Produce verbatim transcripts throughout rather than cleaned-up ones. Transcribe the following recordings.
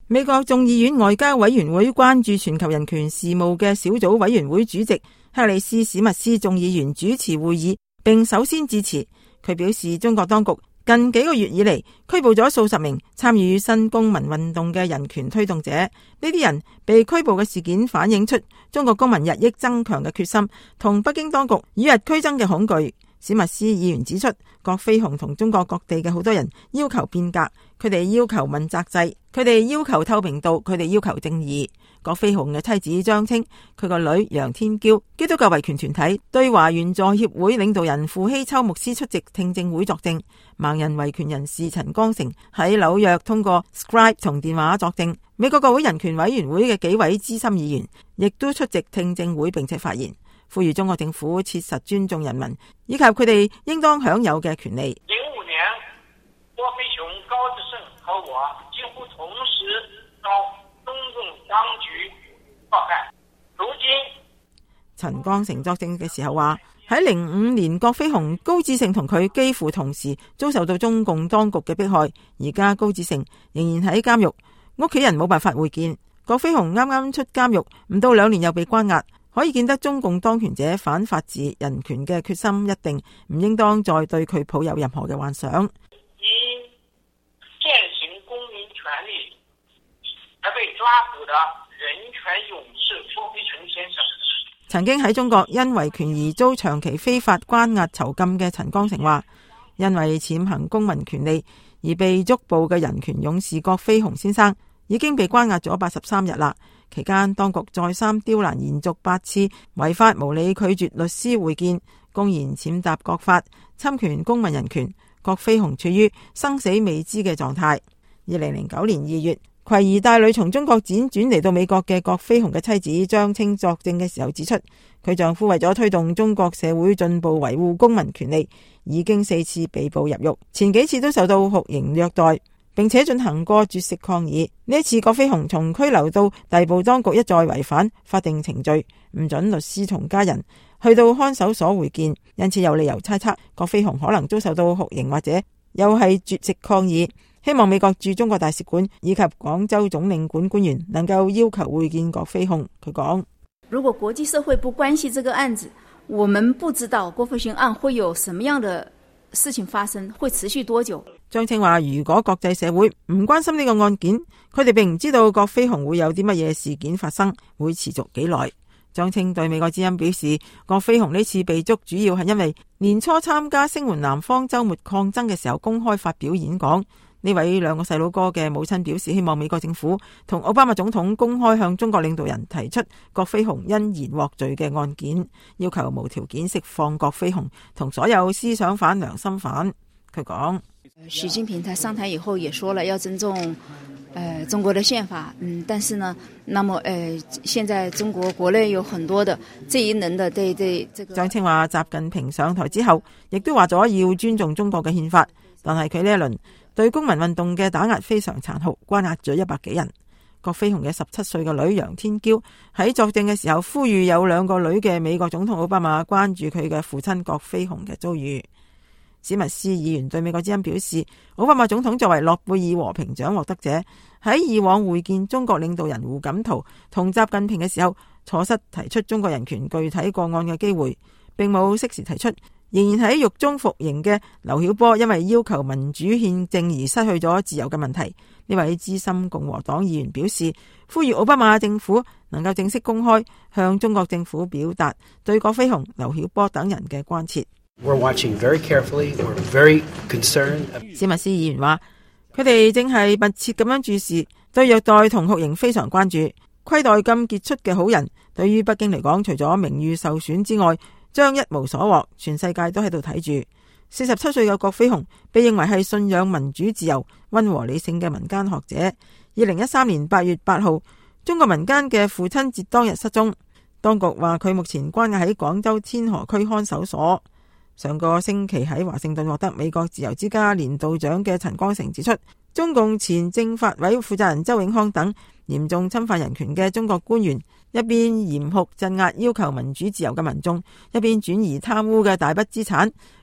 美國眾議院外交委員會關注全球人權事務嘅小組委員會主席克里斯史密斯眾議員主持會議，並首先致辭。佢表示，中國當局近幾個月以嚟拘捕咗數十名參與新公民運動嘅人權推動者，呢啲人被拘捕嘅事件反映出中國公民日益增強嘅決心同北京當局與日俱增嘅恐懼。史密斯議員指出，郭飛雄同中國各地嘅好多人要求變革，佢哋要求問責制，佢哋要求透明度，佢哋要求正義。郭飛雄嘅妻子張青，佢個女楊天嬌，基督教維權團體對華援助協會領導人傅希秋牧師出席聽證會作證。盲人維權人士陳光誠喺紐約通過 Skype 同電話作證。美國國會人權委員會嘅幾位資深議員亦都出席聽證會並且發言，呼籲中國政府切實尊重人民以及佢哋應當享有嘅權利。 零五年，郭飛雄、高志勝和我幾乎同時遭中共當局迫害。如今， 陳光誠作證嘅時候話，喺零五年郭飛雄、高志勝同佢幾乎同時遭受到中共當局嘅迫害，而家高志勝仍然喺監獄，屋企人冇辦法會見。郭飛雄啱啱出監獄唔到兩年又被關押。可以見得中共當權者反法治人權嘅決心一定唔應當再對佢抱有任何嘅幻想。 因踐行公民權利而被抓捕的人權勇士郭飛雄先生， 曾經喺中國因維權而遭長期非法關押囚禁嘅陳光誠話，因為踐行公民權利而被捉捕嘅人權勇士郭飛雄先生已經被關押咗八十三日啦。期間，當局再三刁難，延續八次違法無理拒絕律師會見，公然踐踏國法，侵權公民人權。郭飛雄處於生死未知嘅狀態。二零零九年二月，攜兒帶女從中國輾轉嚟到美國嘅郭飛雄嘅妻子張青作證嘅時候指出，佢丈夫為咗推動中國社會進步、維護公民權利，已經四次被捕入獄，前幾次都受到酷刑虐待，並且進行過絕食抗議。呢一次郭飛雄從拘留到逮捕當局一再違反法定程序，唔准律師同家人去到看守所會見，因此有理由猜測郭飛雄可能遭受到酷刑或者又係絕食抗議。希望美國駐中國大使館以及廣州總領館官員能夠要求會見郭飛雄。佢講： 如果國際社會不關心這個案子，我們不知道郭飛雄案會有什麼樣的事情發生，會持續多久。 張青話，如果國際社會唔關心呢個案件，佢哋並唔知道郭飛雄會有啲乜嘢事件發生，會持續幾耐。張青對美國之音表示，郭飛雄呢次被捉主要係因為年初參加聲援南方周末抗爭嘅時候公開發表演講。呢位兩個細佬哥嘅母親表示，希望美國政府同奧巴馬總統公開向中國領導人提出郭飛雄因言獲罪嘅案件，要求無條件釋放郭飛雄同所有思想犯、良心犯。佢講， 習近平他上台以後也說了要尊重呃中國的憲法，嗯，但是呢，那麼呃現在中國國內有很多的這一輪的對對這個。 張青話，習近平上台之後亦都話咗要尊重中國嘅憲法，但係佢呢一輪對公民運動嘅打壓非常殘酷，關押咗一百幾人。郭飛雄嘅十七歲嘅女楊天嬌喺作證嘅時候呼籲有兩個女嘅美國總統奧巴馬關注佢嘅父親郭飛雄嘅遭遇。史密斯議員對美國之音表示，奧巴馬總統作為諾貝爾和平獎獲得者，喺以往會見中國領導人胡錦濤同習近平嘅時候，錯失提出中國人權具體個案嘅機會，並冇適時提出仍然喺獄中服刑嘅劉曉波因為要求民主憲政而失去咗自由嘅問題。呢位資深共和黨議員表示，呼籲奧巴馬政府能夠正式公開向中國政府表達對郭飛雄、劉曉波等人嘅關切。 We're watching very carefully. We're very concerned. 史密斯議員話，佢哋正係密切咁樣注視，對虐待同酷刑非常關注。虧待咁傑出嘅好人，對於北京嚟講，除咗名譽受損之外，將一無所獲。全世界都喺度睇住。四十七歲嘅郭飛雄被認為係信仰民主自由、溫和理性嘅民間學者。二零一三年八月八號，中國民間嘅父親節當日失蹤，當局話佢目前關押喺廣州天河區看守所。上個星期喺華盛頓獲得美國自由之家年度獎嘅陳光誠指出，中共前政法委負責人周永康等嚴重侵犯人權嘅中國官員，一邊嚴酷鎮壓要求民主自由嘅民眾，一邊轉移貪污嘅大筆資產，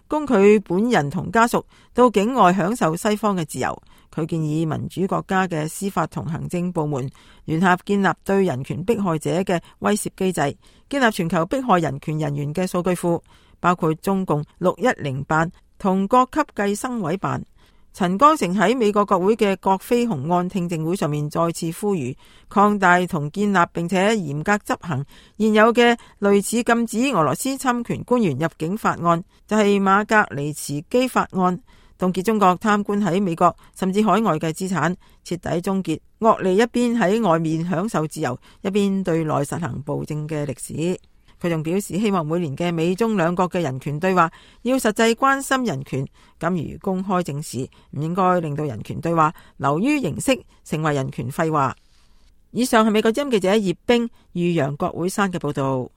供佢本人同家屬到境外享受西方嘅自由。佢建議民主國家嘅司法同行政部門聯合建立對人權迫害者嘅威懾機制，建立全球迫害人權人員嘅數據庫，包括中共六一零辦同各級計生委辦。陳光誠喺美國國會嘅葛飛鴻案聽證會上面再次呼籲擴大同建立並且嚴格執行現有嘅類似禁止俄羅斯侵權官員入境法案，就係馬格尼茨基法案，凍結中國貪官喺美國甚至海外嘅資產，徹底終結惡利一邊喺外面享受自由，一邊對內實行暴政嘅歷史。佢仲表示希望每年嘅美中兩國嘅人權對話要實際關心人權，敢於公開正視，唔應該令到人權對話流於形式，成為人權廢話。以上係美國之音記者葉冰、豫陽國會山嘅報道。